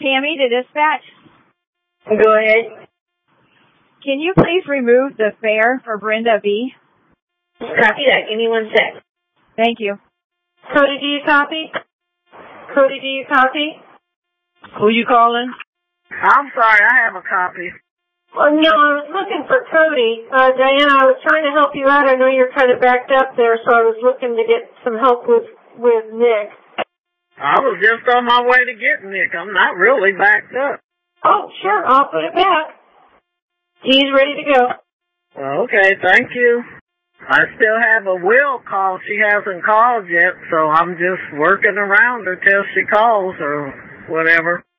Tammy to dispatch. Go ahead. Can you please remove the fare for Brenda B? Copy that. Give me 1 sec. Thank you. Cody, do you copy? Cody, do you copy? Who you calling? I'm sorry, I have a copy. Well, no, I was looking for Cody. Diana, I was trying to help you out. I know you're kind of backed up there, so I was looking to get some help with Nick. I was just on my way to get Nick. I'm not really backed up. Oh, sure. I'll put it back. He's ready to go. Okay, thank you. I still have a will call. She hasn't called yet, so I'm just working around her till she calls or whatever.